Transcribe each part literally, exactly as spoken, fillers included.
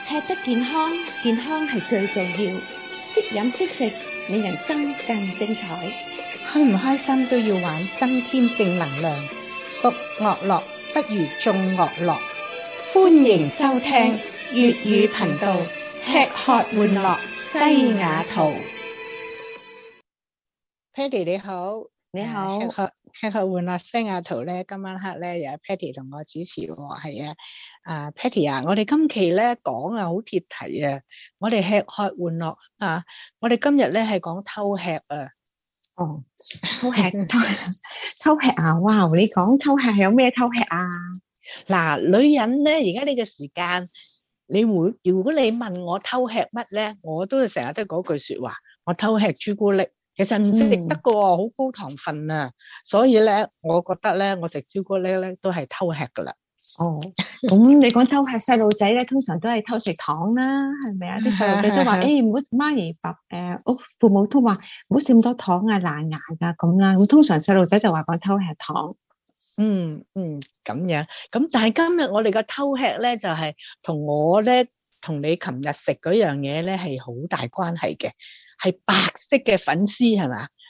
吃得健康，健康係最重要。識飲識食，令人生更精彩。 開唔開心都要玩，增添正能量。獨樂樂不如眾樂樂。歡迎收聽粵語頻道，吃喝玩樂西雅圖。Patty 你好， 你好。 吃喝吃喝玩樂西雅圖咧，今晚黑咧有 Patty 同我主持喎，係啊，啊 Patty 啊，我哋今期咧講啊好貼題啊，我哋吃喝玩樂啊，我哋今日咧係講偷吃啊。 哦，偷吃偷偷吃啊！哇，你講偷吃係有咩偷吃啊？ 嗱，女人咧而家呢個時間，你會如果你問我偷吃乜咧，我都係成日都嗰句說話，我偷吃朱古力。其實唔食得噶喎，好、嗯、高糖分啊，所以咧，我覺得咧，我食朱古力咧都係偷吃噶啦。 哦，咁你講偷吃，細路仔咧通常都係偷食糖啦，係咪啊？啲細路仔都話，誒，唔好媽咪爸誒，屋父母都話唔好食咁多糖啊，爛牙噶咁啦。咁通常細路仔就話講偷吃糖。 嗯嗯，咁樣。咁但係今日我哋個偷吃咧，就係、是、同我咧，同你琴日食嗰樣嘢咧係好大關係嘅。係白色嘅粉絲係嘛？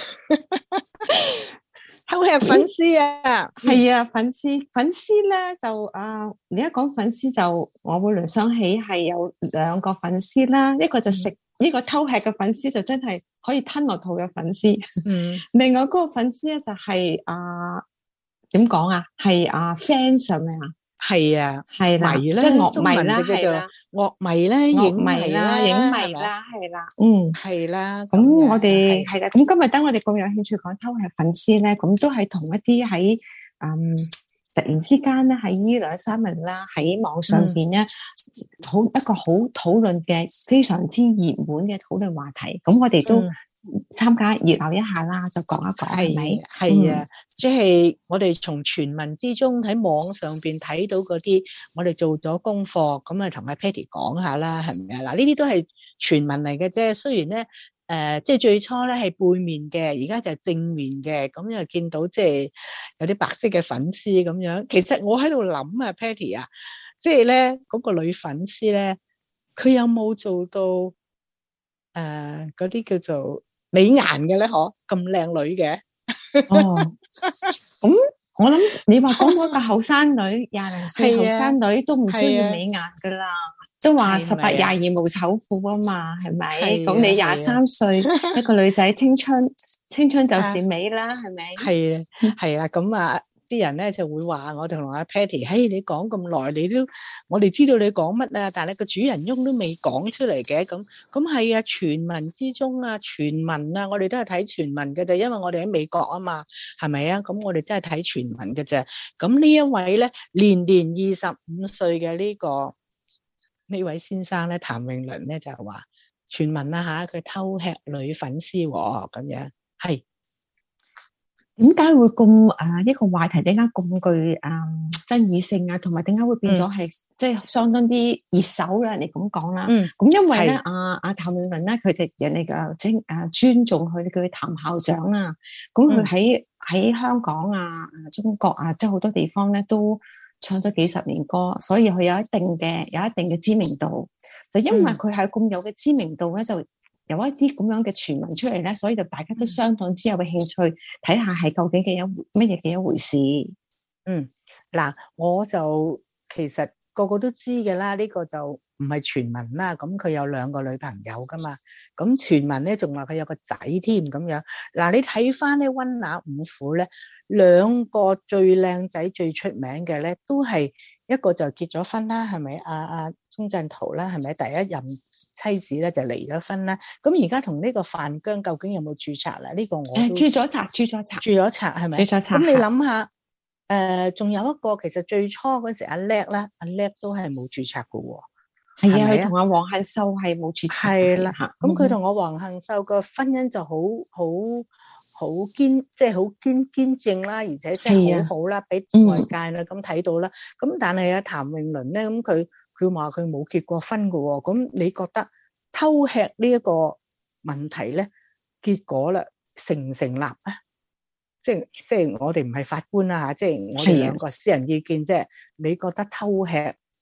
偷吃粉絲啊， 係啊，粉絲粉絲咧就啊，你一講粉絲就我會聯想起係有兩個粉絲啦，一個就食呢、嗯這個偷吃嘅粉絲就真係可以吞落肚嘅粉絲，嗯，另外嗰個粉絲咧就係、是、啊點講啊，係啊 fans 係咪啊？ 係啊， 係啦， 迷啦， 即係樂迷啦， 叫做樂迷啦，影迷啦， 影迷啦，係啦，嗯， 係啦。 咁我哋係啦，咁今日等我哋咁有興趣講偷吃粉絲咧，咁都係同一啲喺嗯突然之間咧喺呢兩三日啦，喺網上邊咧好一個好討論嘅非常之熱門嘅討論話題，咁我哋都參加熱鬧一下啦，就講一講係咪？ 係啊，即係我哋從傳聞之中喺網上邊睇到嗰啲，我哋做咗功課，咁啊同阿 Patty 講下啦，係咪啊？嗱，呢啲都係傳聞嚟嘅啫，雖然咧。誒、呃，即係最初咧係背面嘅，而家就係正面嘅，咁又見到即係有啲白色嘅粉絲咁樣。其實我喺度諗啊 ，Patty 啊，即係咧嗰個女粉絲咧，佢有冇做到誒嗰啲叫做美顏嘅咧？嗬，咁靚女嘅。 哦，咁我諗你話講嗰個後生女，廿零歲後生女都唔需要美顏噶啦。都話十八廿二無醜婦啊嘛，係咪？咁你廿三歲一個女仔青春，青春就是美啦，係咪？ 係啊，係啊，咁啊，啲人咧就會話我哋同阿 Patty，嘿，你講咁耐，你都我哋知道你講乜啊，但係個主人翁都未講出嚟嘅，咁咁係啊，傳聞之中啊，傳聞啊，我哋都係睇傳聞嘅啫，因為我哋喺美國啊嘛，係咪啊？咁我哋真係睇傳聞嘅啫。咁呢一位咧，年年二十五歲嘅呢個。呢位先生咧，譚詠麟咧就係話傳聞啦吓，佢偷吃女粉絲喎，咁樣係點解會咁誒一個話題點解咁具誒爭議性啊？同埋點解會變咗係即係相當啲熱搜嘅你咁講啦？嗯，咁因為咧，阿阿譚詠麟咧，佢哋人哋嘅稱誒尊重佢，叫佢譚校長啊。咁佢喺喺香港啊、中國啊，即係好多地方咧都唱咗幾十年歌，所以佢有一定嘅有一定嘅知名度。就因為佢係咁有嘅知名度咧，就有一啲咁樣嘅傳聞出嚟咧，所以就大家都相當之有嘅興趣睇下係究竟嘅一乜嘢嘅一回事。 嗯，嗱，我就其實個個都知嘅啦，呢個就唔係傳聞啦。咁佢有兩個女朋友噶嘛，咁傳聞咧仲話佢有個仔添咁樣。嗱，你睇翻咧溫拿五虎咧，兩個最靚仔最出名嘅咧，都係一個就結咗婚啦，係咪？阿阿鍾鎮濤啦，係咪？第一任妻子咧就離咗婚啦。咁而家同呢個范姜究竟有冇註冊啦？呢個我都註咗冊，註咗冊， 註咗冊係咪？ 註咗冊。 咁你諗下。誒、呃，仲有一個，其實最初嗰時阿叻啦，阿叻都係冇註冊噶喎。 係啊，佢同阿黃杏秀係冇註冊。 係啦，咁佢同我黃杏秀個婚姻就好好好堅，即係好堅堅正啦，而且即係好好啦，俾外界啦咁睇到啦。咁、嗯、但係阿譚詠麟咧，咁佢佢話佢冇結過婚噶喎。咁你覺得偷吃呢一個問題咧，結果啦成唔成立啊？即係即係我哋唔係法官啦吓，即係我哋兩個私人意見，即係你覺得偷吃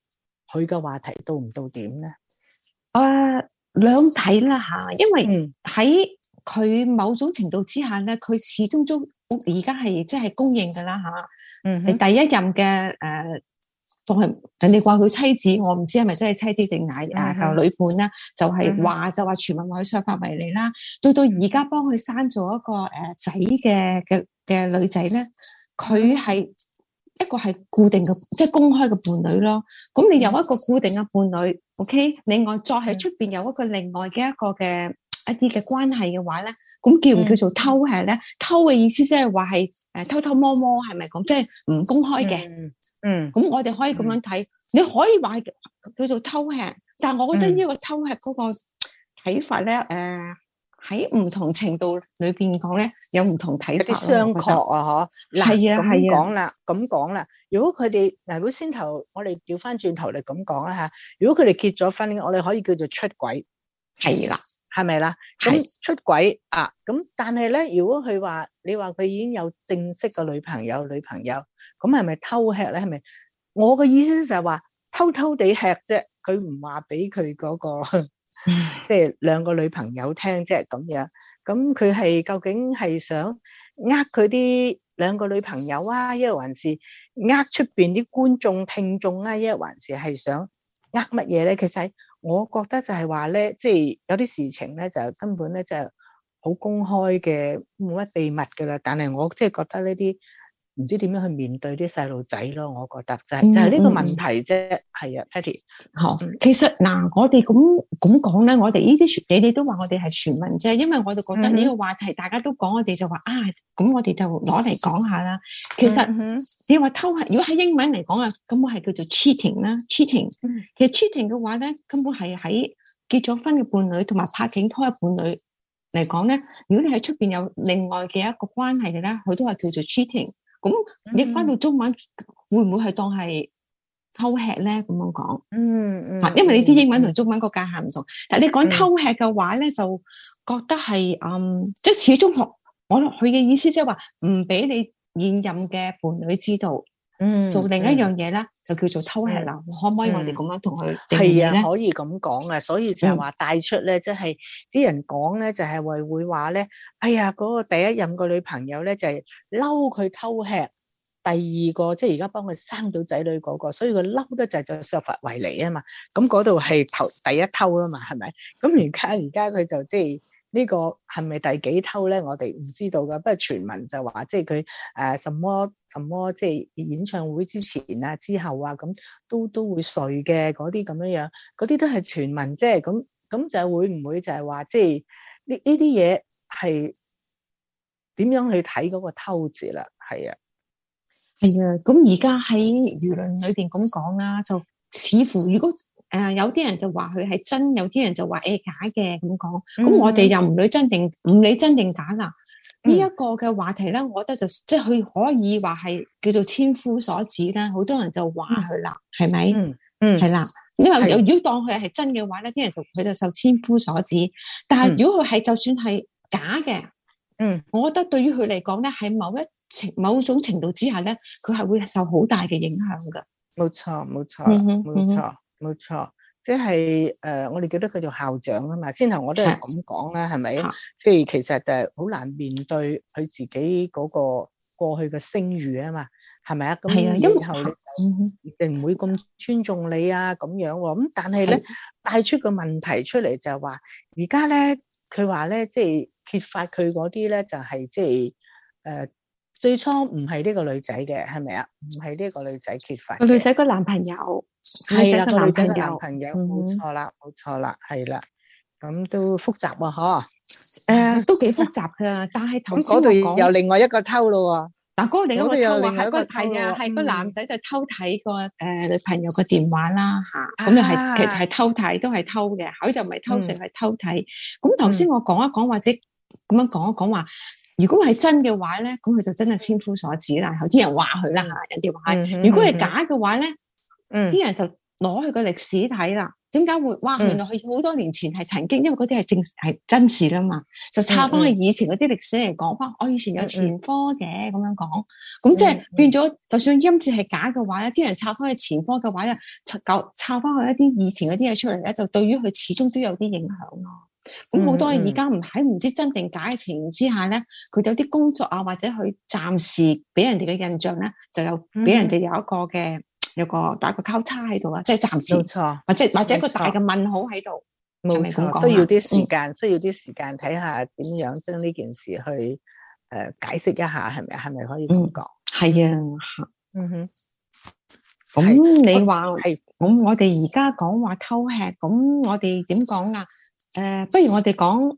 佢嘅話題到唔到點咧？ 誒，兩睇啦吓，因為喺佢某種程度之下咧，佢始終都而家係即係公認噶啦吓。嗯，第一任嘅誒，當係人哋話佢妻子，我唔知係咪真係妻子定係誒個女伴啦，就係話就話傳聞話佢削髮為尼啦，到到而家幫佢生咗一個誒仔嘅嘅嘅女仔咧，佢係一個係固定嘅，即係公開嘅伴侶咯。咁你有一個固定嘅伴侶 ，OK， 另外再喺出邊有一個另外嘅一個嘅一啲嘅關係嘅話咧。咁叫唔叫做偷吃咧？偷嘅意思即係話係誒偷偷摸摸，係咪咁？即係唔公開嘅。嗯。嗯。咁我哋可以咁樣睇，嗯，你可以話叫做偷吃，但係我覺得呢個偷吃嗰個睇法咧，誒喺唔同程度裏邊講咧，有唔同睇法。有啲商榷啊，嗬。係啊，係啊。咁講啦，咁講啦。如果佢哋嗱，如果先頭我哋調翻轉頭嚟咁講啦嚇，如果佢哋結咗婚，我哋可以叫做出軌。係啦。係咪啦？咁出軌啊！咁但係咧，如果佢話你話佢已經有正式嘅女朋友，女朋友咁係咪偷吃咧？係咪？我嘅意思就係話偷偷地吃啫，佢唔話俾佢嗰個即係兩個女朋友聽啫咁樣。咁佢係究竟係想呃佢啲兩個女朋友啊，抑或還是呃出邊啲觀眾聽眾啊，抑或還是係想呃乜嘢咧？其實我覺得就係話咧，即係有啲事情咧，就根本咧就係好公開嘅，冇乜秘密噶啦。但係我即係覺得呢啲唔知點樣去面對啲細路仔咯。我覺得就係、是、就係、是、呢個問題啫。係、嗯、啊 Patty 好，其實嗱，我哋咁咁講咧，我哋呢啲你哋都話我哋係傳聞啫，因為我哋覺得呢個話題大家都講，我哋就話啊，咁我哋就攞嚟講下啦。其實、嗯、你話偷係，如果喺英文嚟講啊，咁我係叫做 cheating 啦 ，cheating。其實 cheating 嘅話咧，根本係喺結咗婚嘅伴侶同埋拍緊拖嘅伴侶嚟講咧，如果你喺出邊有另外嘅一個關係嘅咧，佢都係叫做 cheating。咁你翻到中文會唔會係當係偷吃咧？咁樣講，嗯嗯，因為你知英文同中文個界限唔同。但係你講偷吃嘅話咧，就覺得係嗯，即係始終學我佢嘅意思即係話唔俾你現任嘅伴侶知道。嗯，做另一樣嘢咧、嗯，就叫做偷吃啦、嗯。可唔可以我哋咁樣同佢定義咧？係啊，可以咁講啊。所以就係話帶出咧，即係啲人講咧，就係會會話咧，哎呀，嗰、那個第一任個女朋友咧就係嬲佢偷吃，第二個即係而家幫佢生到仔女嗰、那個，所以佢嬲得就係就削髮為尼啊嘛。咁嗰度係頭第一偷啊嘛，係咪？咁而家而家佢就即係。呢、這個係咪第幾偷咧？我哋唔知道噶，不過傳聞就話即係佢誒什麼什麼即係演唱會之前啊、之後啊，咁都都會睡嘅嗰啲咁樣樣，嗰啲都係傳聞啫。咁咁就會唔會就係話即係呢呢啲嘢係點樣去睇嗰個偷字啦？係啊，係啊。咁而家喺輿論裏邊咁講啦，就似乎如果。誒、呃，有啲人就話佢係真，有啲人就話誒、欸、假嘅咁講。咁、嗯、我哋又唔理真定唔理真定假啦。呢、嗯、一、這個嘅話題咧，我覺得就即係佢可以話係叫做千夫所指啦。好多人就話佢啦，係、嗯、咪？嗯嗯，係啦。因為如果當佢係真嘅話咧，啲人就佢就受千夫所指。但係如果佢係就算係假嘅，嗯，我覺得對於佢嚟講咧，喺某一程某種程度之下咧，佢係會受好大嘅影響噶。冇錯，冇錯，冇錯。冇錯，即係誒、呃，我哋記得佢做校長啊嘛。先頭我都係咁講啦，係咪？即係其實就係好難面對佢自己嗰個過去嘅聲譽啊嘛，係咪啊？咁以後你就唔會咁尊重你啊咁樣喎。咁但係咧帶出個問題出嚟就係話，而家咧佢話咧，即係揭發佢嗰啲咧就係即係誒最初唔係呢個女仔嘅，係咪啊？唔係呢個女仔揭發嘅，個女仔個男朋友。係啦，個女仔嘅男朋友，冇錯啦，冇錯啦，係啦，咁都複雜啊，嗬？誒、呃，都幾複雜噶，但係頭先我講又另外一個偷咯喎。嗱，嗰個另外一個偷啊，係個係啊，係個男仔就偷睇個誒女朋友個電話啦，吓，咁又係其實係偷睇，都係偷嘅，佢就唔係偷食，係偷睇。咁頭先我講一講或者咁樣講一講話，如果係真嘅話咧，咁佢就真係千夫所指啦。有啲人話佢啦吓，人哋話係。如果係假嘅話咧。嗯，啲人就攞佢個歷史睇啦， 點解會哇？原來佢好多年前係曾經，因為嗰啲係正係真事啦嘛，就抄翻去以前嗰啲歷史嚟講翻。我以前有前科嘅咁樣講，咁即係變咗，就算音節係假嘅話咧，啲人抄翻去前科嘅話咧，抄抄翻去一啲以前嗰啲嘢出嚟咧，就對於佢始終都有啲影響咯。咁好多而家唔喺唔知真定假嘅情形之下咧，佢有啲工作啊，或者佢暫時俾人哋嘅印象咧，就有俾人哋有一個嘅。嗯有個打個交叉喺度啊，即係暫時， 冇錯， 或者或者一個大嘅問號喺度， 冇錯，需要啲時間，嗯、需要啲時間睇下點樣將呢件事去誒、呃、解釋一下，係咪？係咪可以咁講？係、 嗯、啊， 嗯哼。 咁你話係，咁我哋而家講話偷吃，咁我哋點講啊？誒、呃，不如我哋講，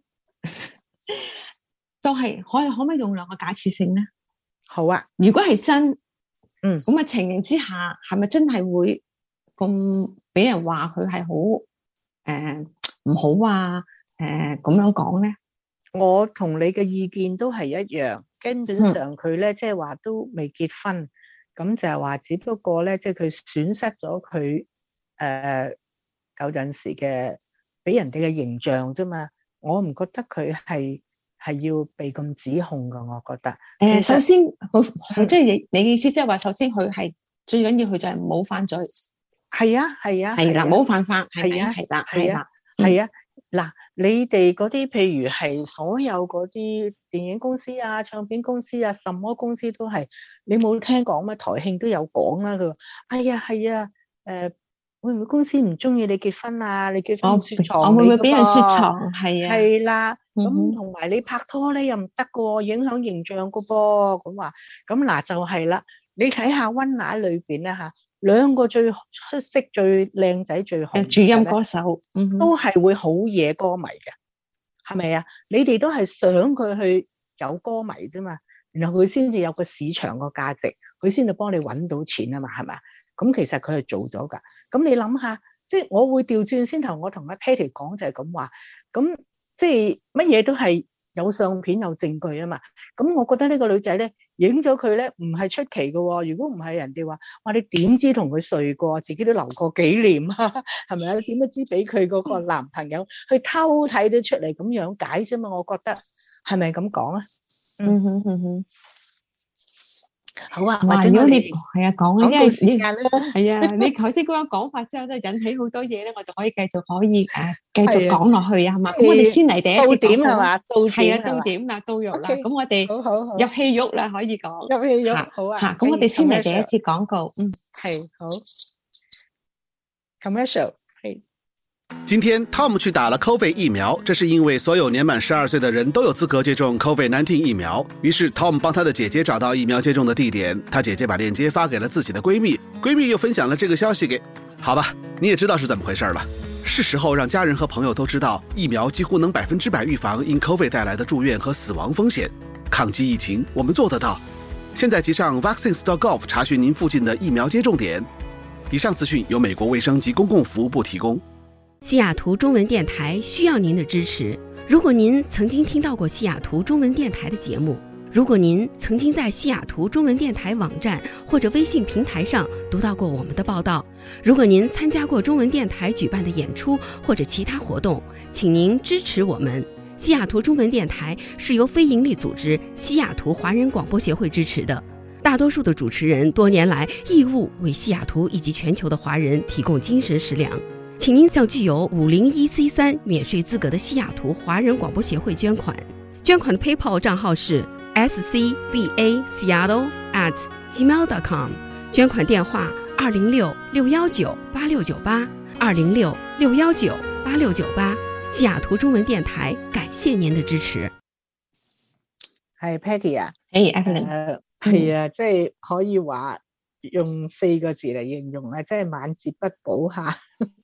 都係可以可唔可以用兩個假設性咧？ 好啊， 如果係真。 嗯， 咁嘅情形之下，係咪真係會咁俾人話佢係好誒唔好啊？誒咁樣講咧？ 我同你嘅意見都係一樣，根本上佢咧即係話都未結婚，咁、嗯、就係話只不過咧，即係佢損失咗佢誒舊陣時嘅俾人哋嘅形象啫嘛。我唔覺得佢係。係要被咁指控噶，我覺得。誒、 呃，首先佢即係你你嘅意思，即係話，首先佢係最緊要佢就係冇犯罪。 係啊，係啊， 係啦，冇犯法。 係啊， 係啦， 係啊，係啊。嗱、嗯，你哋嗰啲譬如係所有嗰啲電影公司啊、唱片公司啊，什麼公司都係，你冇聽講咩？台慶都有講啦。佢話：哎呀，係啊，誒、呃。會唔會公司唔中意你結婚啊？你結婚雪藏， 我會唔會俾人雪藏？係啊， 係啦。咁同埋你拍拖咧又唔得噶，影響形象噶噃。咁話咁嗱就係啦。你睇下溫拿裏邊咧吓，兩個最出色、最靚仔、最紅主音歌手，嗯、 都係會好惹歌迷嘅，係咪啊？你哋都係想佢去有歌迷啫嘛，然後佢先至有個市場個價值，佢先至幫你搵到錢啊嘛，係咪？咁其實佢係做咗噶，咁你諗下，即係我會調轉先頭，我同阿 Patty 講就係咁話，咁即係乜嘢都係有相片有證據啊嘛，咁我覺得呢個女仔咧影咗佢咧唔係出奇噶，如果唔係人哋話，哇你點知同佢睡過，自己都留過紀念啊，係咪啊？你點都知俾佢嗰個男朋友去偷睇到出嚟咁樣解啫嘛，我覺得係咪咁講啊？ 嗯哼嗯哼。 好啊， 或者如果你係啊講咧，因為你係啊，你頭先嗰個講法之後，都引起好多嘢咧，我就可以繼續可以誒繼續講落去啊，係嘛？咁我哋先嚟第一節到點係嘛？到係啊，到點啦，到肉啦。咁我哋好好好入戲肉啦，可以講入戲肉好啊。 嚇，咁我哋先嚟第一節廣告。嗯， 係好。Commercial 係。 今天 Tom 去打了 COVID 疫苗，这是因为所有年满十二岁的人都有资格接种 COVID 十九 疫苗。于是 Tom 帮他的姐姐找到疫苗接种的地点，他姐姐把链接发给了自己的闺蜜，闺蜜又分享了这个消息给……好吧，你也知道是怎么回事了。是时候让家人和朋友都知道，疫苗几乎能百分之百预防因 COVID 带来的住院和死亡风险。抗击疫情，我们做得到。现在即上 vaccines dot gov 查询您附近的疫苗接种点。以上资讯由美国卫生及公共服务部提供。 西雅图中文电台需要您的支持。如果您曾经听到过西雅图中文电台的节目，如果您曾经在西雅图中文电台网站或者微信平台上读到过我们的报道，如果您参加过中文电台举办的演出或者其他活动，请您支持我们。西雅图中文电台是由非营利组织西雅图华人广播协会支持的，大多数的主持人多年来义务为西雅图以及全球的华人提供精神食粮。请您向具有五零一 C 三免税资格的西雅图华人广播协会捐款，捐款的 PayPal 账号是 s c b a seattle at gmail dot com， 捐款電話二零六六一九八六九八二零六六一九八六九八。西雅圖中文電台感謝您的支持。 係 Patty 啊， 誒 Evelyn， 係啊，即係可以話用四個字嚟形容咧，即係晚節不保下。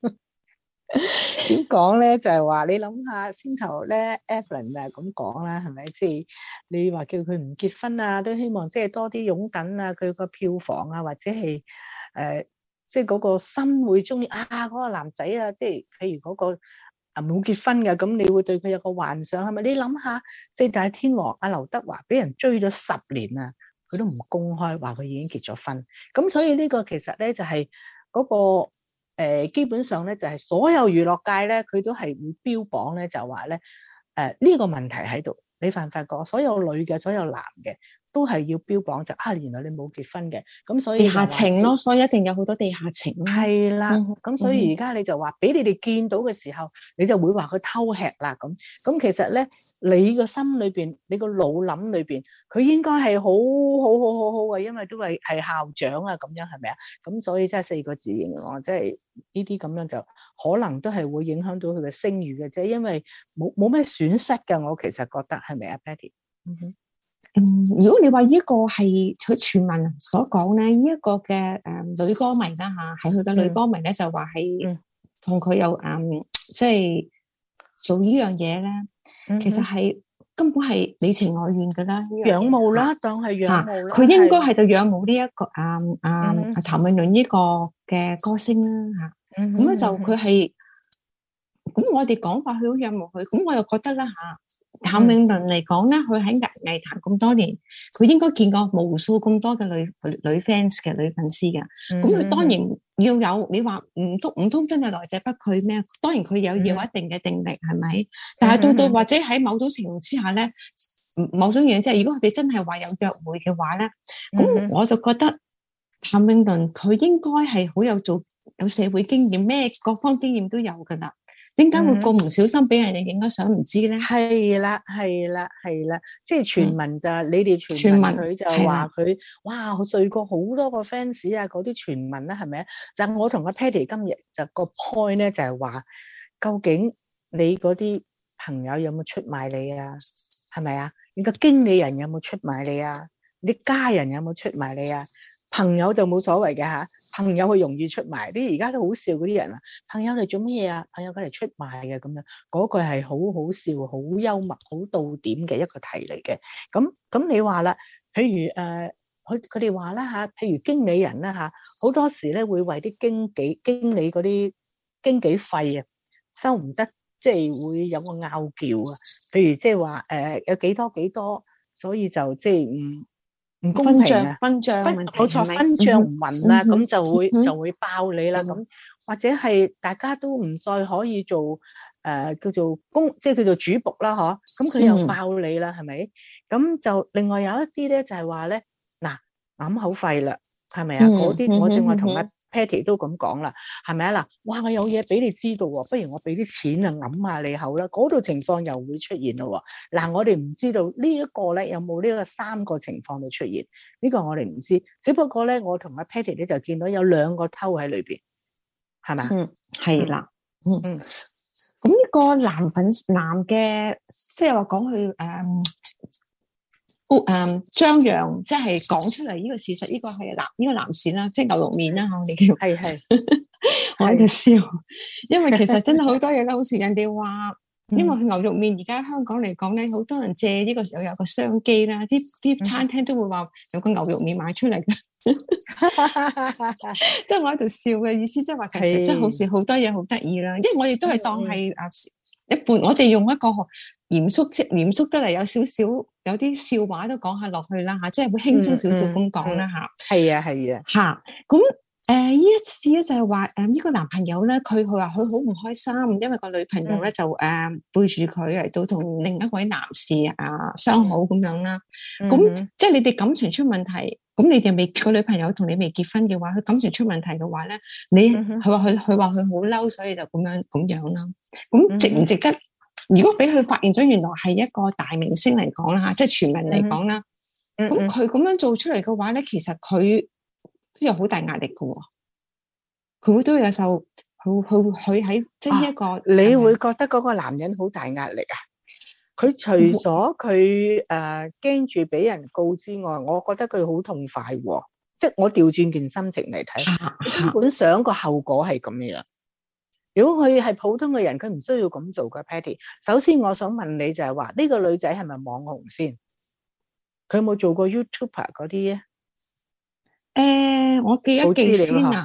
點講咧？就係話你諗下先頭咧 Evelyn 啊咁講啦，係咪？即係你話叫佢唔結婚啊，都希望即係多啲擁躉啊，佢個票房啊，或者係誒，即係嗰個心會中意啊嗰個男仔啊，即係譬如嗰個啊冇結婚嘅，咁你會對佢有個幻想係咪？你諗下四大天王阿劉德華俾人追咗十年啊，佢都唔公開話佢已經結咗婚，咁所以呢個其實咧就係嗰個。 呃、基本上咧就係、是、所有娛樂界咧，佢都係會標榜咧，就話咧誒呢個問題喺度。你發唔發覺？所有女嘅，所有男嘅都係要標榜就啊，原來你冇結婚嘅，咁所以地下情咯，所以一定有好多地下情咯。 係啦，咁、嗯、所以而家你就話俾你哋見到嘅時候，你就會話佢偷吃啦咁。咁其實咧，你個心裏邊，你個腦諗裏邊，佢應該係好好好好好嘅，因為都係係校長啊，咁樣係咪啊？咁所以真係四個字形容，即係呢啲咁樣就可能都係會影響到佢嘅聲譽嘅啫，因為冇冇咩損失嘅，我其實覺得係咪啊 Patty？ 嗯哼。 嗯，如果你話呢個係佢傳聞所講咧，呢、這、一個嘅誒、呃、女歌迷啦吓，係佢嘅女歌迷咧、嗯、就話係同佢有誒即係做呢樣嘢咧，嗯、其實係根本係你情我願噶啦， 仰慕啦，當係仰慕啦， 佢應該係就仰慕呢一個啊啊譚詠麟呢個嘅歌聲啦吓，咁咧、嗯、就佢係咁我哋講法，佢好仰慕佢，咁我又覺得啦吓。譚詠麟嚟講咧，佢喺藝藝壇咁多年，佢應該見過無數咁多嘅女女 fans 嘅女粉絲嘅。咁佢、嗯、當然要有，你話唔通唔通真係來者不拒咩？當然佢有要有一定嘅定力，係咪、嗯？但係到到或者喺某種情況之下咧，某種原因即係，如果我哋真係話有約會嘅話咧，咁、嗯、我就覺得譚詠麟佢應該係好有做有社會經驗，咩各方經驗都有噶啦。點解會咁唔小心俾人哋影咗相唔知咧？係啦， 係啦，係啦，即係傳聞就係、嗯、你哋傳聞佢就話佢哇，我睡過好多個 fans 啊，嗰啲傳聞啦，係咪啊？就我同阿 Patty 今日就個 point 咧，就係話究竟你嗰啲朋友有冇出賣你啊？係咪啊？你個經理人有冇出賣你啊？你家人有冇出賣你啊？朋友就冇所謂嘅吓。朋友佢容易出賣，啲而家都好笑嗰啲人啊！朋友嚟做乜嘢啊？朋友佢嚟出賣嘅咁樣，嗰句係好好笑、好幽默、好到點嘅一個題嚟嘅。咁咁你話啦，譬如誒，佢佢哋話啦嚇，譬如經理人啦嚇，好多時咧會為啲經紀經理嗰啲經紀費啊收唔得，即係會有個拗撬啊。譬如即係話誒有幾多幾多，所以就即係唔。唔公平啊！ 分賬問題， 冇錯，分賬唔勻啦，咁就會就會爆你啦。咁或者係大家都唔再可以做誒叫做公，即係叫做主僕啦，嗬。咁佢又爆你啦，係咪？咁就另外有一啲咧，就係話咧，嗱，揞口費啦，係咪啊？嗰啲我正話同阿 Patty 都咁講啦，係咪啊？嗱，哇，我有嘢俾你知道喎，不如我俾啲錢啊揞下你口啦，嗰度情況又會出現咯。嗱，我哋唔知道呢一個咧有冇呢個三個情況嘅出現，呢個我哋唔知，只不過咧我同阿 Patty 咧就見到有兩個偷喺裏邊，係咪？ 嗯，係啦，嗯嗯，咁呢個男粉男嘅，即係話講佢誒。誒、嗯，張揚即係講出嚟呢個事實，呢、這個係男呢、這個男士啦，即係牛肉麵啦，我哋叫係係， 我喺度笑，因為其實真係好多嘢咧，好似人哋話，因為牛肉麵而家香港嚟講咧，好多人借呢個時候有個商機啦，啲啲餐廳都會話有個牛肉麵賣出嚟嘅，即係我喺度笑嘅意思，即係話其實真係好似好多嘢好得意啦，因為我哋都係當係啊一半，我哋用一個嚴肅即嚴肅得嚟，有少少有啲笑話都講下落去啦吓，即係會輕鬆少少咁講啦吓。係啊係啊吓，咁誒呢一次咧就係話誒呢個男朋友咧，佢佢話佢好唔開心，因為個女朋友咧、嗯、就誒、呃、背住佢嚟到同另一位男士啊相好咁樣啦。咁、嗯、即係你哋感情出問題，咁你哋未個女朋友同你未結婚嘅話，佢感情出問題嘅話咧，你佢話佢佢話佢好嬲，所以就咁樣咁樣啦。咁值唔值得？如果俾佢發現咗，原來係一個大明星嚟講啦吓，即係傳聞嚟講啦，咁佢咁樣做出嚟嘅話咧，其實佢都有好大壓力嘅，佢都有受，佢佢佢喺即係一個、啊， 你會覺得嗰個男人好大壓力啊？佢除咗佢誒驚住俾人告之外，我覺得佢好痛快喎，即係我調轉件心情嚟睇，根本想個後果係咁樣。如果佢係普通嘅人，佢唔需要咁做嘅 Patty。首先，我想問你就係話，呢個女仔係咪網紅先？佢有冇做過 YouTuber 嗰啲咧？ 誒，我記一記先啊，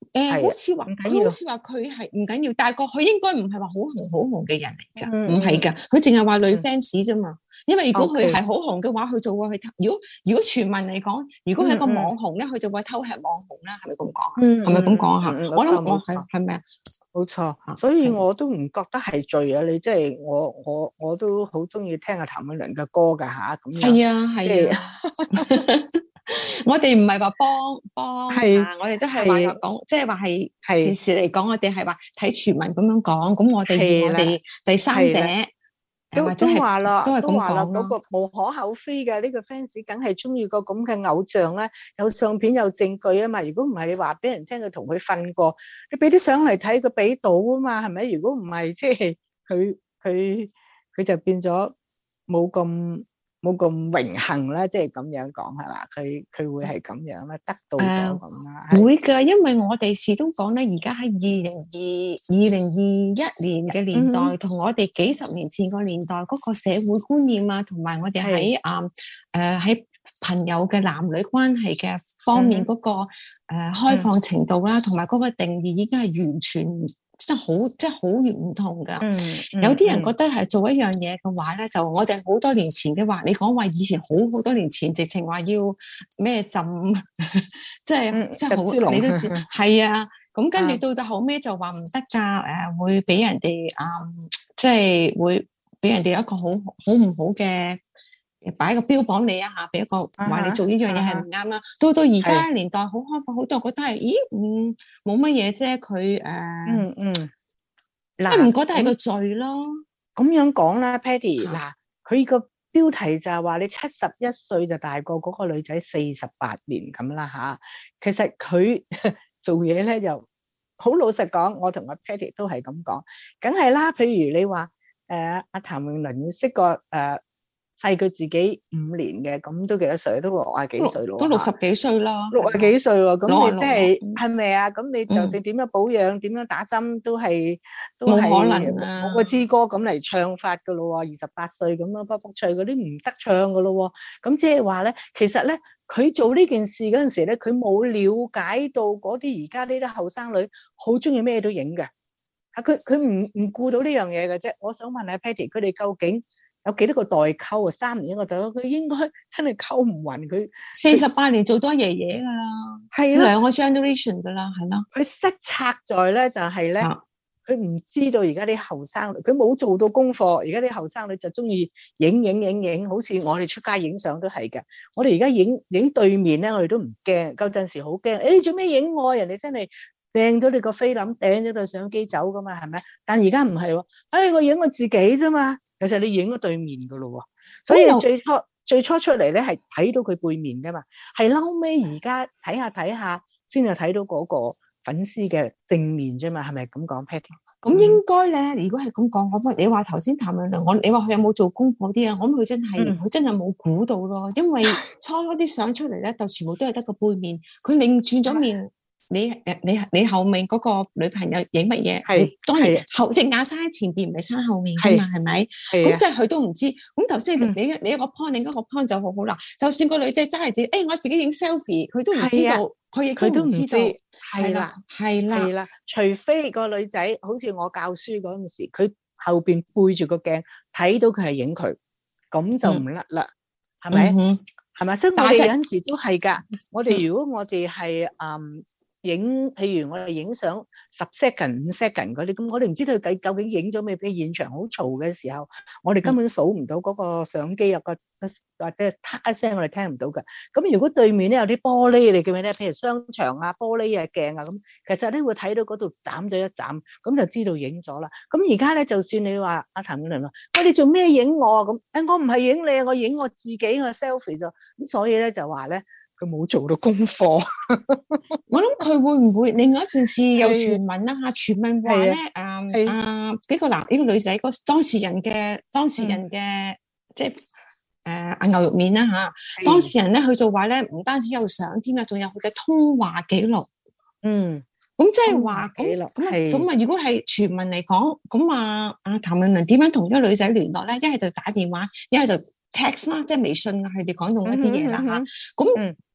誒，好似話佢好似話佢係唔緊要，但係個佢應該唔係話好紅好紅嘅人嚟㗎，唔係㗎，佢淨係話女 fans 啫嘛。因為如果佢係好紅嘅話，佢就會去偷。如果如果傳聞嚟講，如果係個網紅咧，佢就會偷吃網紅啦，係咪咁講？係咪咁講嚇？我諗我係係咪啊？ 冇錯，所以我都唔覺得係罪啊！你即係我我我都好中意聽阿譚詠麟嘅歌㗎嚇，咁樣係啊係啊。我哋唔係話幫幫啊，我哋都係話講，即係話係電視嚟講，我哋係話睇傳聞咁樣講。咁我哋我哋第三者都都話啦， 都係咁話啦， 講嗰個無可厚非嘅呢個 fans，梗係中意個咁嘅偶像啦，有相片有證據啊嘛。如果唔係你話俾人聽佢同佢瞓過，你俾啲相嚟睇佢俾到啊嘛，係咪？如果唔係，即係佢佢佢就變咗冇咁。冇咁榮幸啦，即係咁樣講係嘛？佢佢會係咁樣啦，得到咗咁啦。 Uh, 會㗎，因為我哋始終講咧，而家喺二零二二零二一年嘅年代，同、嗯、我哋幾十年前個年代嗰、嗰個社會觀念啊，同埋我哋喺啊誒喺朋友嘅男女關係嘅方面嗰、嗰個誒、嗯呃、開放程度啦，同埋嗰個定義已經係完全。真係好，真係好唔同噶、嗯嗯。有啲人覺得係做一樣嘢嘅話咧、嗯，就我哋好多年前嘅話，你講話以前好好多年前，直情話要咩浸，即係即係好，你都知係啊。咁跟住到到後尾就話唔得噶，誒、呃、會俾人哋啊，即、呃、係、就是、會俾人哋一個好好唔好嘅。擺個標榜你一下，俾一個話你做呢樣嘢係唔啱啦。到到而家年代好開放，好多人覺得係，咦，嗯，冇乜嘢啫。佢誒， 嗯嗯， 即係唔覺得係個罪咯。 咁樣講啦 ，Patty，嗱，佢個標題就係話你七十一歲就大過嗰個女仔四十八年咁啦吓。其實佢做嘢咧又好老實講，我同阿 Patty 都係咁講，梗係啦。譬如你話誒阿譚詠麟識個誒。呃係佢自己五年嘅，咁都幾多歲？都六啊幾歲咯？ 都六十幾歲啦， 六啊幾歲喎？咁你即係係咪啊？咁你就算點樣保養、點、嗯、樣打針，都係都係冇可能啊！我個支歌咁嚟唱法噶咯喎，二十八歲咁樣卜卜脆嗰啲唔得唱噶咯喎。咁即係話咧，其實咧，佢做呢件事嗰陣時咧，佢冇了解到嗰啲而家呢啲後生女好中意咩都影嘅。啊，佢佢唔唔顧到呢樣嘢嘅啫。我想問下 Patty， 佢哋究竟有幾多個代溝啊？三年一個代溝，佢應該真係溝唔勻佢。 四十八年做多爺爺噶啦，係兩個 generation 噶啦，係咯。 佢失策在咧就係咧，佢唔知道而家啲後生女，佢冇做到功課。而家啲後生女就中意影影影影，好似我哋出街影相都係嘅。我哋而家影影對面咧，我哋都唔驚。嗰陣時好驚，誒你做咩影我？人哋真係掟咗你個菲林，掟咗對相機走噶嘛，係咪？但而家唔係喎，誒我影我自己啫嘛。其實你影咗對面噶咯，所以最初最初出嚟咧係睇到佢背面噶嘛，係嬲尾而家睇下睇下先係睇到嗰個粉絲嘅正面啫嘛，係咪咁講 Patty？ 咁應該咧，如果係咁講，我不你話頭先譚詠麟，我你話佢有冇做功課啲啊？我諗佢真係佢、嗯、真係冇估到咯，因為初嗰啲相出嚟咧，就全部都係得個背面，佢擰轉咗面。你誒你你後面嗰個女朋友影乜嘢？係當然後隻眼生喺前邊，唔係生後面噶嘛，係咪？咁即係佢都唔知。咁頭先你你一個 point，另一個 point 就好好啦。就算個女仔揸住自己，誒我自己影 selfie，佢都唔知道，佢亦都唔知道。係啦，係啦，係啦。 除非個女仔好似我教書嗰陣時，佢後邊背住個鏡，睇到佢係影佢，咁就唔甩啦，係咪？係咪？所以我哋有陣時都係噶。我哋如果我哋係嗯。影，譬如我哋影相十 second、五 second 嗰啲，咁我哋唔知道佢究竟影咗咩？譬如現場好嘈嘅時候，我哋根本數唔到嗰個相機有個或者嗒一聲，我哋聽唔到㗎。咁如果對面咧有啲玻璃，你記唔記得？譬如商場啊、玻璃啊、鏡啊咁，其實咧會睇到嗰度斬咗一斬，咁就知道影咗啦。咁而家咧，就算你話阿譚詠麟話，喂，你做咩影我啊？咁誒，我唔係影你，我影我自己個 selfie 啫。咁所以咧就話咧。佢冇做到功課， 我諗佢會唔會另外一件事有傳聞啦嚇？傳聞話咧，誒啊幾個男呢個女仔個當事人嘅當事人嘅、嗯、即係誒阿牛肉麵啦嚇，當事人咧佢就話咧，唔單止有相添啊，仲有佢嘅通話記錄。嗯，咁即係話咁咁咁啊！如果係傳聞嚟講，咁啊阿譚詠麟點樣同呢個女仔聯絡咧？一係就打電話，一係就 text 啦，即係微信啊，佢哋講用一啲嘢啦嚇。咁、嗯嗯、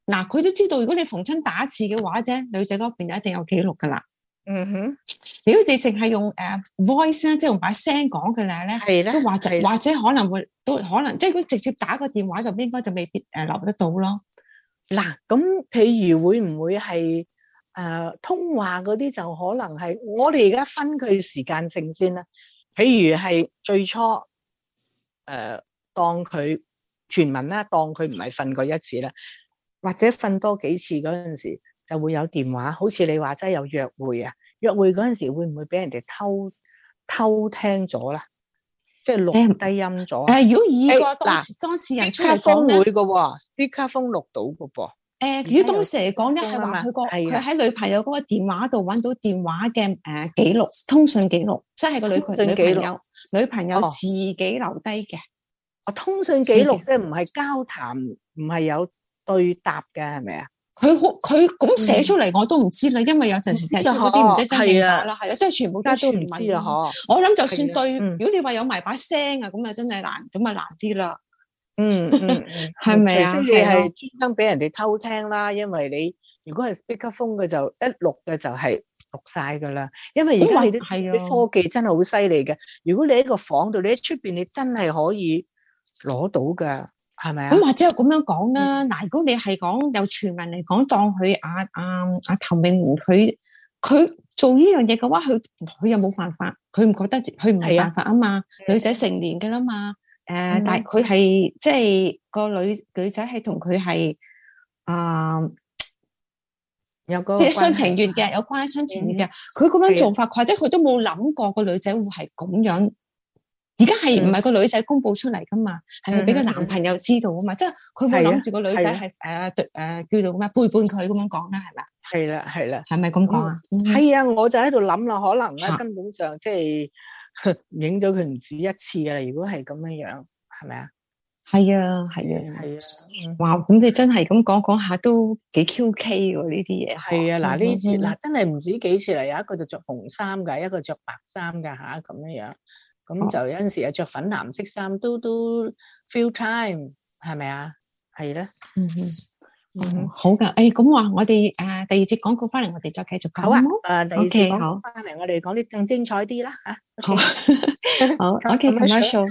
嗱，佢都知道如果你逢親打字嘅話啫，女仔嗰邊就一定有記錄噶啦。 嗯哼， 如果你淨係用誒、uh, voice 咧，即係用把聲講嘅咧， 係咧， 都或者或者可能會都可能，即係如果直接打個電話就應該就未必誒留得到咯。 嗱，咁譬如會唔會係誒、呃、通話嗰啲就可能係我哋而家分佢時間性先啦。譬如係最初誒、呃、當佢全民啦，當佢唔係瞓過一次啦，或者瞓多幾次嗰陣時就會有電話，好似你話齋有約會啊，約會嗰陣時會唔會俾人哋偷偷聽咗啦？即係錄低音咗。誒、 呃呃，如果以個當事、欸、當事人出嚟講咧， 會嘅喎，speakerphone錄到嘅噃。誒、 呃，如果當時嚟講咧，係話佢個佢喺女朋友嗰個電話度揾到電話嘅誒記錄、通訊記錄，即係個女朋女朋友女朋友自己留低嘅。 哦，通訊記錄即係唔係交談，唔係有對答嘅，係咪啊？ 佢好佢咁寫出嚟我都唔知啦，因為有陣時寫出嗰啲唔知真定假啦，係啦，即係全部都傳聞啦。我諗就算對，如果你話有埋把聲啊，咁啊真係難，咁啊難啲啦。 嗯嗯嗯，係咪啊？除非你係專登俾人哋偷聽啦，因為你如果係 speakerphone 嘅就一錄嘅就係錄晒噶啦。因為而家你啲啲科技真係好犀利嘅。如果你喺個房度，你喺出邊你真係可以攞到噶。係咪啊？咁或者又咁樣講啦。嗱、嗯，如果你係講有傳聞嚟講，當佢阿阿阿譚詠麟佢佢做呢樣嘢嘅話，佢佢又冇犯法，佢唔覺得佢唔係犯法啊嘛。女仔成年嘅啦嘛，誒、呃嗯，但係佢係即係個女女仔係同佢係啊有個即係雙情願嘅，有關係雙情願嘅。佢、嗯、咁樣做法，或者佢都冇諗過個女仔會係咁樣。而家係唔係個女仔公佈出嚟噶嘛？係佢俾個男朋友知道啊嘛，即係佢冇諗住個女仔係誒誒叫做咩背叛佢咁樣講啦，係咪？係啦係啦，係咪咁講啊？係啊，我就喺度諗啦，可能咧根本上即係影咗佢唔止一次噶啦。如果係咁樣樣，係咪啊？係啊係啊係啊！哇，咁你真係咁講講下都幾 Q K 喎呢啲嘢。係啊，嗱呢次嗱真係唔止幾次啦，有一個就着紅衫㗎，一個着白衫㗎吓，咁樣樣。咁就有陣時啊，着粉藍色衫都都 feel time 係咪啊？係咧，嗯嗯，好噶，誒，咁話我哋誒第二節廣告翻嚟，我哋再繼續講。好啊，誒，第二節廣告翻嚟，我哋講啲更精彩啲啦吓。好，好 ，OK，commercial。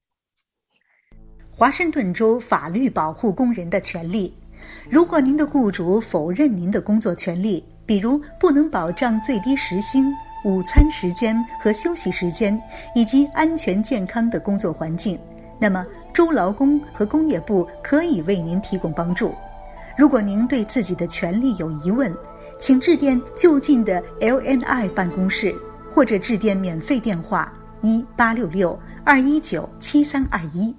華盛頓州法律保護工人的權利。如果您的雇主否認您的工作權利，比如不能保障最低時薪、午餐時間和休息時間，以及安全健康的工作環境，那麼州勞工和工業部可以為您提供幫助。如果您對自己的權利有疑問，請致電就近的 L N I 辦公室，或者致電免費電話一八六六二一九七三二一。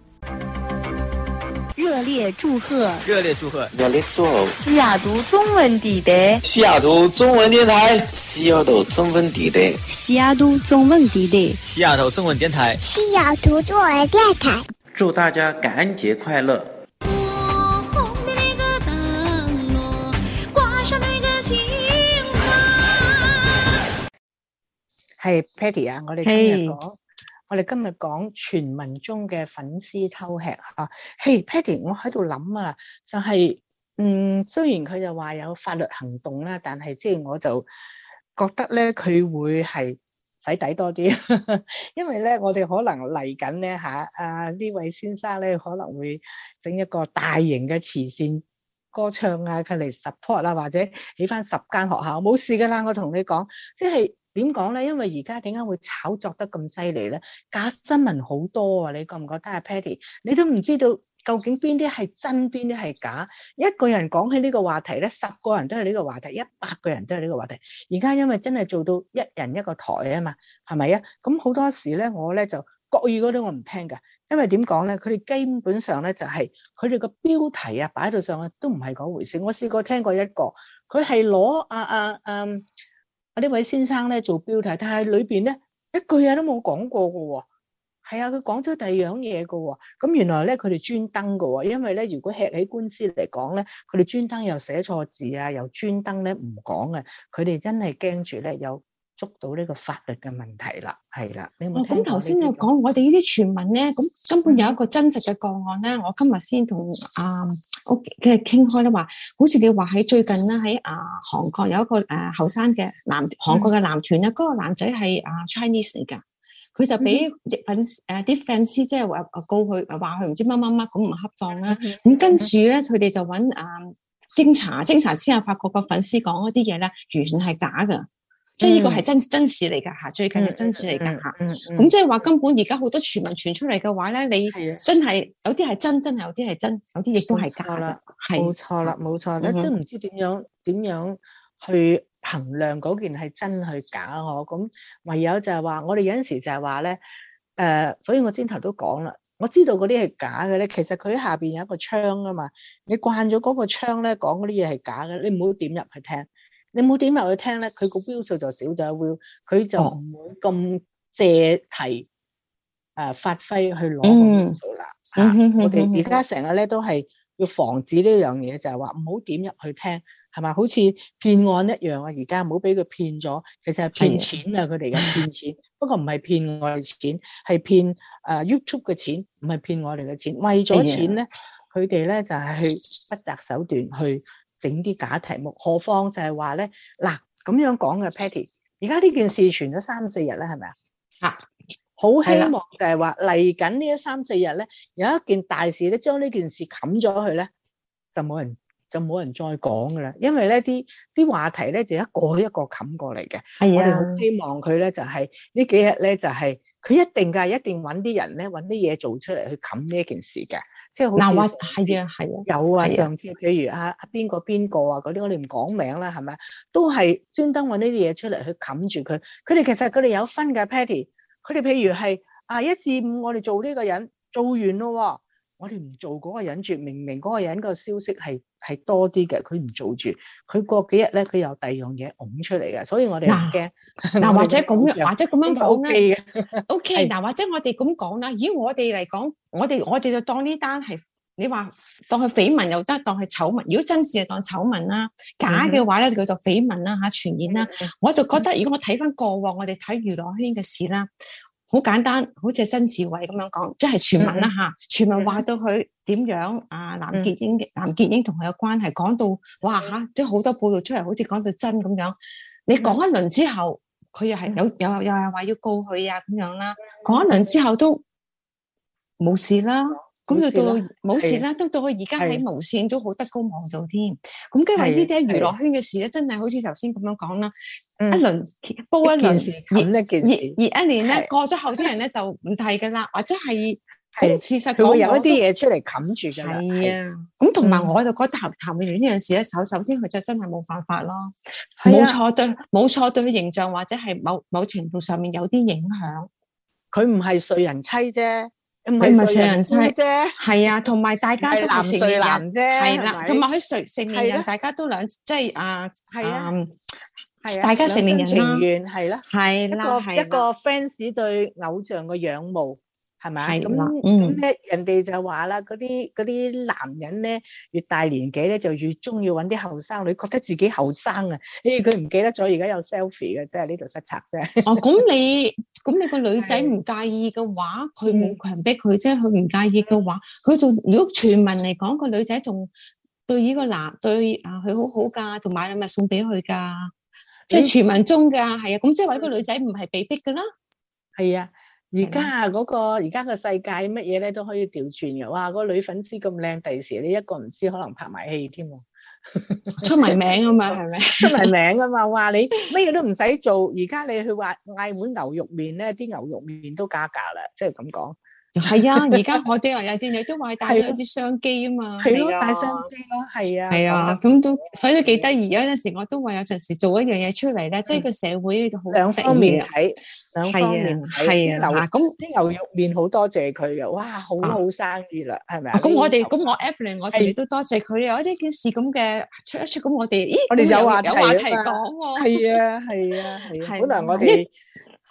熱烈祝賀！ 熱烈祝賀！ 熱烈祝賀！ 西雅圖中文地帶， 西雅圖中文電台，西雅圖中文地帶， 西雅圖中文地帶， 西雅圖中文電台， 西雅圖中文電台。 祝大家感恩節快樂！ 紅的那個燈籠，掛上那個情花。 係 Patty 啊，我哋今日講。我哋今日講傳聞中嘅粉絲偷吃嚇，嘿 Patty，我喺度諗啊，就係、是、嗯，雖然佢就話有法律行動啦，但係即係我就覺得咧，佢會係洗底多啲，因為咧我哋可能嚟緊咧嚇啊呢位先生咧可能會整一個大型嘅慈善歌唱啊，佢嚟 support 啊，或者起翻十間學校，冇事噶啦，我同你講，即係。點講咧？因為而家點解會炒作得咁犀利咧？假新聞好多啊！你覺唔覺得啊 Patty？你都唔知道究竟邊啲係真，邊啲係假。一個人講起呢個話題咧，十個人都係呢個話題，一百個人都係呢個話題。而家因為真係做到一人一個台啊嘛，係咪啊？咁好多時咧，我咧就國語嗰啲我唔聽㗎，因為點講咧？佢哋基本上咧就係佢哋個標題啊擺到上去都唔係嗰回事。我試過聽過一個，佢係攞啊啊啊。啊！呢位先生咧做標題，但係裏邊咧一句嘢都冇講過嘅喎。係啊，佢講咗第二樣嘢嘅喎。咁原來咧佢哋專登嘅喎，因為咧如果吃起官司嚟講咧，佢哋專登又寫錯字啊，又專登咧唔講啊。佢哋真係驚住咧有捉到呢個法律嘅問題啦，係啦。你有冇哦，咁頭先有講我哋呢啲傳聞咧，咁根本有一個真實嘅個案咧，我今日先同啊屋嘅傾開啦，話好似你話喺最近咧喺啊韓國有一個誒後生嘅男韓國嘅男團咧，嗰、嗯、個男仔係啊 Chinese 嚟㗎，佢就俾粉誒啲 fans 即係話告佢話佢唔知乜乜乜咁唔恰當啦，咁、嗯、跟住咧佢哋就揾啊偵查偵查之後，發覺個粉絲講嗰啲嘢咧完全係假㗎。即係呢個係真真事嚟㗎嚇，最近嘅真事嚟㗎嚇。咁、嗯嗯嗯、即係話根本而家好多傳聞傳出嚟嘅話咧，你真係有啲係真，真係有啲係真，有啲亦都係假啦。 冇錯啦，冇錯啦，都唔知點樣點樣去衡量嗰件係真係假嗬。咁唯有就係話，我哋有陣時就係話咧，誒、呃，所以我先頭都講啦，我知道嗰啲係假嘅咧，其實佢喺下邊有一個窗啊嘛，你慣咗嗰個窗咧講嗰啲嘢係假嘅，你唔好點入去聽。你冇點入去聽咧，佢個標數就少咗，會佢就唔會咁借題誒、呃、發揮去攞個標數啦嚇。我哋而家成日咧都係要防止呢樣嘢，就係話唔好點入去聽，係咪？好似騙案一樣啊！而家唔好俾佢騙咗，其實係騙錢啊！佢哋嘅騙錢，不過唔係騙我哋錢，係騙誒、呃、YouTube 嘅錢，唔係騙我哋嘅錢。為咗錢咧，佢哋咧就係、是、去不擇手段去整啲假題目，何況就係話咧，嗱咁樣講嘅 Patty， 而家呢件事傳咗三四日咧，係咪啊？嚇，好希望就係話嚟緊呢一三四日咧，有一件大事咧，將呢件事冚咗佢咧，就冇人就冇人再講噶啦，因為咧啲啲話題咧就一個一個冚過嚟嘅。係啊，我哋好希望佢咧就係、是、呢幾日咧就係、是、佢一定㗎，一定揾啲人咧揾啲嘢做出嚟去冚呢一件事嘅。即係好似係啊係啊有啊，上次譬如啊啊邊個邊個啊嗰啲，我哋唔講名啦，係咪？都係專登揾呢啲嘢出嚟去冚住佢。佢哋其實佢哋有分㗎 Patty。佢哋譬如係啊一至五，我哋做呢個人做完咯，我哋唔做嗰個人住，明明嗰個人個消息係係多啲嘅，佢唔做住，佢過幾日咧佢有第二樣嘢拱出嚟嘅，所以我哋唔驚。 嗱或者咁樣，或者咁樣講咧 ，OK 嗱，或者我哋咁講啦。以我哋嚟講，我哋我哋就當呢單係你話當佢緋聞又得，當係醜聞。如果真事就當醜聞啦，假嘅話咧就叫做緋聞啦嚇，傳言啦。我就覺得如果我睇翻過往，我哋睇娛樂圈嘅事啦。好簡單，好似曾志偉咁樣講，即係傳聞啦嚇。傳聞話到佢點樣啊？藍潔瑛、藍潔瑛同佢有關係，講到哇嚇，即係好多報道出嚟，好似講到真咁樣。你講一輪之後，佢又係有有又係話要告佢啊咁樣啦。講一輪之後都冇事啦。咁就到冇事啦，都到佢而家喺無線都好德高望重添。咁跟住呢啲喺娛樂圈嘅事咧，真係好似頭先咁樣講啦，一輪煲一輪，熱一件事，熱熱一年咧過咗後，啲人咧就唔提噶啦，或者係咁事實佢會有一啲嘢出嚟冚住㗎啦。係啊，咁同埋我就覺得譚譚詠麟呢樣事咧，首首先佢就真係冇犯法咯，冇錯對冇錯對佢形象或者係某某程度上面有啲影響。佢唔係睡人妻啫。唔係唔係成人妻啫，係啊，同埋大家都係成年人啫，係啦，同埋佢成成年人，大家都兩即係啊，係啊，係啊，大家成年人啦，係啦，係啦，一個一個 fans 對偶像嘅仰慕，係咪？咁咁咧，人哋就話啦，嗰啲嗰啲男人咧，越大年紀咧，就越中意揾啲後生女，覺得自己後生啊，誒，佢唔記得咗而家有 selfie 嘅，即係呢度失策啫。哦，咁你。咁你個女仔唔介意嘅話，佢冇強迫佢啫。佢唔介意嘅話，佢仲如果傳聞嚟講，個女仔仲對呢個男對啊佢好好噶，同買禮物送俾佢噶，即係傳聞中噶，係啊。咁即係話呢個女仔唔係被逼噶啦。係啊，而家嗰個而家個世界乜嘢咧都可以調轉嘅。哇，個女粉絲咁靚，第時你一個唔知可能拍埋戲添。出埋名啊嘛，係咪？出埋名啊嘛，話你乜嘢都唔使做，而家你去話嗌碗牛肉麵咧，啲牛肉麵都加價啦，即係咁講。係啊，而家我哋有啲嘢都話帶咗一啲商機啊嘛，係咯，帶商機咯，係啊，係啊，咁都所以都幾得意。有陣時我都話有陣時做一樣嘢出嚟咧，即係個社會就好兩方面睇，兩方面睇。係啊，嗱，咁啲牛肉麵好多謝佢嘅，哇，好好生意啦，係咪啊？咁我哋咁我 Evelyn 我哋都多謝佢，有呢件事咁嘅出一出，咁我哋咦，我哋有話有話題講喎。係啊，係啊，係啊，本來我哋。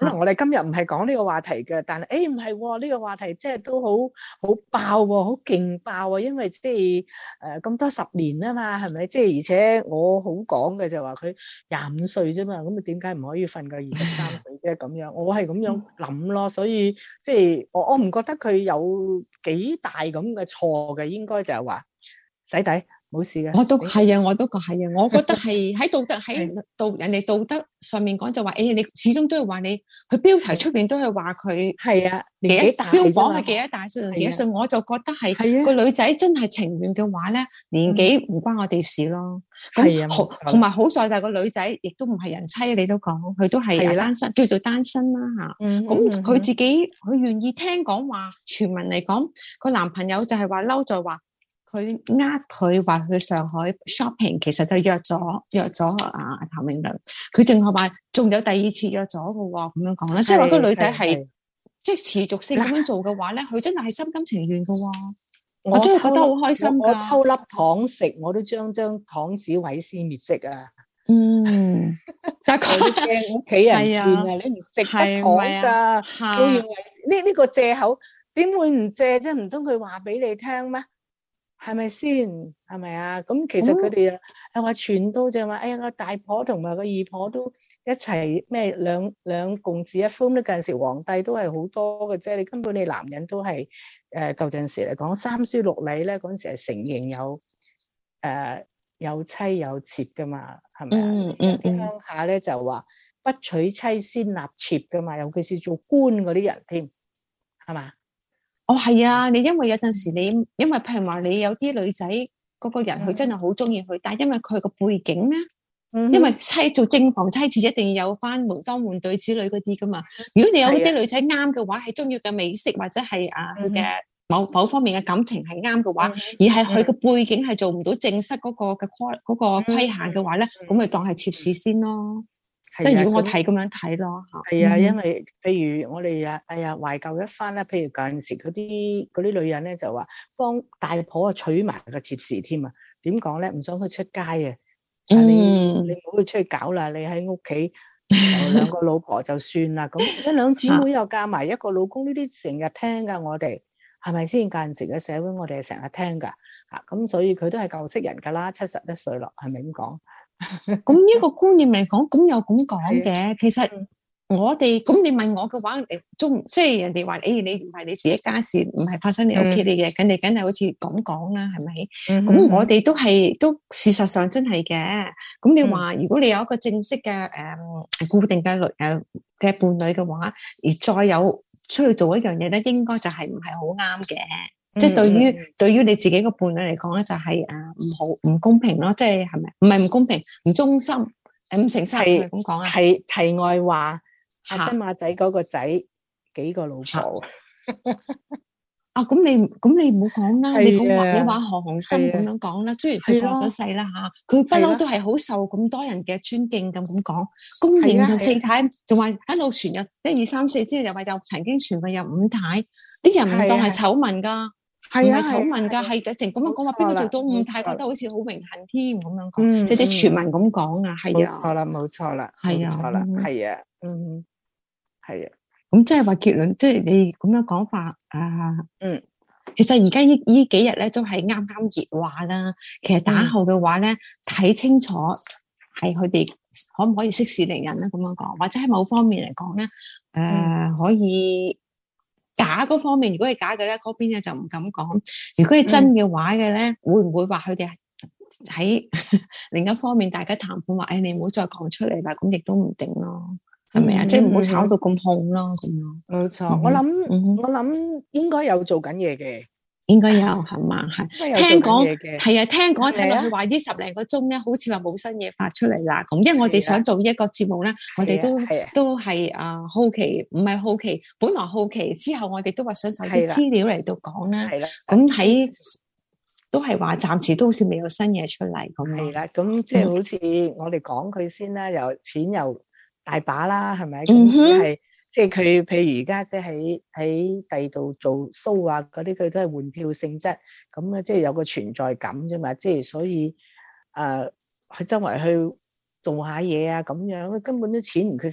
可能我哋今日唔係講呢個話題嘅，但係誒唔係喎，呢個話題即係都好好爆喎，好勁爆啊！因為即係誒咁多十年啊嘛，係咪？即係而且我好講嘅就話佢廿五歲啫嘛，咁你點解唔可以瞓個二十三歲啫？咁樣我係咁樣諗咯，所以即係我我唔覺得佢有幾大咁嘅錯嘅，應該就係話洗底。冇事嘅， 我都係啊，我都覺係啊，我覺得係喺道德喺道人哋道德上面講就話，誒、哎，你始終都係話你，佢標題出邊都係話佢係啊， 年紀大，標榜係幾多大歲，幾多歲， 啊、 我就覺得係個女仔真係情願嘅話咧，年紀唔關我哋事咯。咁好，同埋好在就係個女仔亦都唔係人妻，你都講，佢都係單身，叫做單身啦吓。咁佢自己佢願意聽講話，傳聞嚟講，個男朋友就係話嬲就話。佢呃佢話去上海 shopping， 其實就約咗約咗啊譚詠麟，佢淨係話仲有第二次約咗嘅喎，咁樣講啦，即係話個女仔係即係持續性咁樣做嘅話咧，佢真係係心甘情願嘅喎，我真係覺得好開心㗎。 我偷粒糖食，我都將張糖紙毀屍滅跡啊！ 嗯，但係佢驚屋企人見啊，你唔食得糖㗎，都要呢呢個藉口點會唔借啫？唔通佢話俾你聽咩？係咪先？係咪啊？咁其實佢哋係話傳到就話，哎呀個大婆同埋個二婆都一齊咩兩兩共治一夫。呢陣時皇帝都係好多嘅啫，你根本你男人都係誒舊陣時嚟講三書六禮咧，嗰陣時係承認有誒、呃、有妻有妾噶嘛，係咪啊？ 嗯嗯嗯。 鄉下咧就話不娶妻先納妾噶嘛，尤其是做官嗰啲人添，係嘛？ 哦，係啊，你因為有陣時你，因為譬如話你有啲女仔嗰個人，佢真係好中意佢，但係因為佢個背景咧，嗯、因為妻做正房妻子一定要有翻門當戶對子女嗰啲噶嘛。如果你有啲女仔啱嘅話，係中意嘅美色或者係啊佢嘅某某方面嘅感情係啱嘅話，嗯、而係佢個背景係做唔到正室嗰個嘅規嗰個規限嘅話咧，咁、嗯、咪當係妾侍先咯。即係如果我睇咁樣睇咯嚇， 係啊，因為譬如我哋啊，哎呀懷舊一番啦，譬如嗰陣時嗰啲嗰啲女人咧就話幫大婆啊娶埋個妾侍添啊，點講咧？唔想佢出街啊，嗯、你你唔好去出去搞啦，你喺屋企兩個老婆就算啦。咁一兩姊妹又嫁埋一個老公，呢啲成日聽噶，我哋係咪先？嗰陣時嘅社會我哋係成日聽噶嚇，咁所以佢都係舊式人噶啦，七十一歲咯，係咪咁講？ 咁呢個觀念嚟講，咁又咁講嘅。其實我哋咁你問我嘅話，誒中即係人哋話，誒、哎、你唔係你自己家事，唔係發生你屋企嘅嘢，咁你梗係好似咁講啦，係咪？咁、嗯、我哋都係都事實上真係嘅。咁你話、嗯、如果你有一個正式嘅誒、呃、固定嘅誒嘅伴侶嘅話，而再有出去做一樣嘢咧，應該就係唔係好啱嘅。即係對於、嗯、對於你自己個伴侶嚟講咧，就係誒唔好唔公平咯，即係係咪？唔係唔公平，唔忠心，誒唔誠實係咁講啊？ 題題外話，阿新馬仔嗰個仔幾個老婆啊？咁你咁你唔好講啦，你講話你話何鴻燊咁樣講啦，雖然佢過咗世啦吓，佢不嬲都係好受咁多人嘅尊敬咁咁講，公認有四太，仲話一路傳入一二三四之後又話又曾經傳過有五太，啲人唔當係醜聞噶。係啊，醜聞㗎，係直情咁樣講話，邊個做到五太，覺得好似好榮幸添咁樣講，即係啲傳聞咁講啊，係啊， 冇錯啦，冇錯啦， 係啊， 冇錯啦，係啊，嗯，係啊， 咁即係話結論，即係你咁樣講法啊， 嗯， 其實而家呢呢幾日咧都係啱啱熱話啦，其實打後嘅話咧睇清楚係佢哋可唔可以息事寧人咧咁樣講，或者喺某方面嚟講咧，誒可以。假嗰方面，如果係假嘅咧，嗰邊咧就唔敢講。如果係真嘅話嘅咧，嗯、會唔會話佢哋喺另一方面大家談判話，誒、哎、你唔好再講出嚟啦，咁亦都唔定咯，係咪啊？即係唔好炒到咁控咯，咁樣。冇錯，嗯、我諗、嗯、我諗應該有做緊嘢嘅。 應該有係嘛？係聽講係啊，聽講睇落去話呢十零個鐘咧，好似話冇新嘢發出嚟啦。咁因為我哋想做一個節目咧，我哋都都係啊好奇，唔係好奇，本來好奇之後，我哋都話想搜啲資料嚟到講啦。係啦，咁喺都係話暫時都好似未有新嘢出嚟咁。 係啦，咁即係好似我哋講佢先啦，又錢又大把啦，係咪？咁只係。即係佢，譬如而家即係喺喺第二度做 show 啊嗰啲，佢都係換票性質，咁啊即係有個存在感啫嘛。即係所以誒，去周圍去做下嘢啊咁樣，根本都錢唔缺乏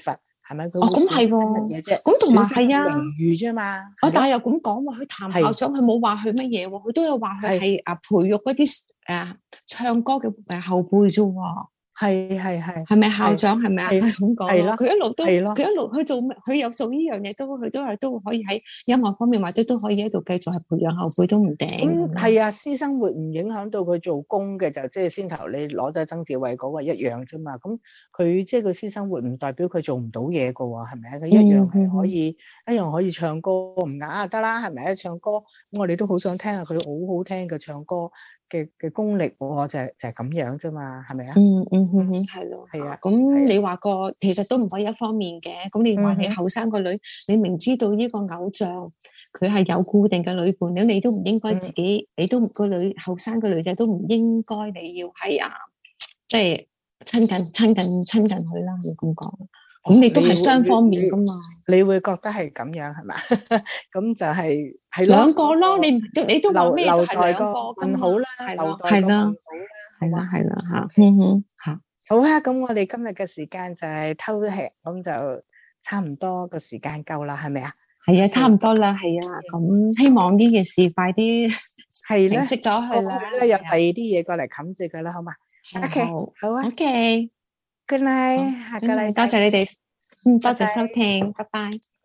係咪？佢哦，咁係喎， 乜嘢啫？ 咁同埋係啊， 榮譽啫嘛。 哦，但係又咁講喎，佢譚校長佢冇話佢乜嘢喎，佢都有話佢係啊培育嗰啲誒唱歌嘅誒後輩啫喎。 係係係， 係咪校長係咪啊？ 係咁講， 係咯， 佢一路都， 係咯， 佢一路佢做咩？佢有做呢樣嘢，都佢都係都可以喺音樂方面，或者都可以喺度繼續係培養後輩都唔定。 咁係啊，私生活唔影響到佢做工嘅，就即係先頭你攞咗曾志偉嗰個一樣啫嘛。咁佢即係個私生活唔代表佢做唔到嘢噶喎，係咪啊？佢一樣係可以，一樣可以唱歌，唔啞啊得啦，係咪啊？唱歌咁我哋都好想聽下佢好好聽嘅唱歌嘅嘅功力喎，就係就係咁樣啫嘛，係咪啊？ 嗯嗯嗯嗯，係咯， 係啊。 咁你話個其實都唔可以一方面嘅。咁你話你後生個女，你明知道呢個偶像佢係有固定嘅女伴，咁你都唔應該自己，你都個女後生個女仔都唔應該你要係啊，即係親近親近親近佢啦，要咁講。咁你都係雙方面噶嘛？ 你會覺得係咁樣係嘛？咁就係係兩個咯，你你都話咩都係兩個咁好啦， 係啦， 係啦， 係啦，係啦吓，嗯哼吓。 好啊，咁我哋今日嘅時間就係偷吃，咁就差唔多個時間夠啦，係咪啊？ 係啊，差唔多啦，係啊。咁希望呢件事快啲係平息咗佢啦。 有第二啲嘢過嚟冚住佢啦，好嘛 ？OK，好啊。 OK，Good night，下個禮拜多謝你哋，嗯，多謝收聽，拜拜。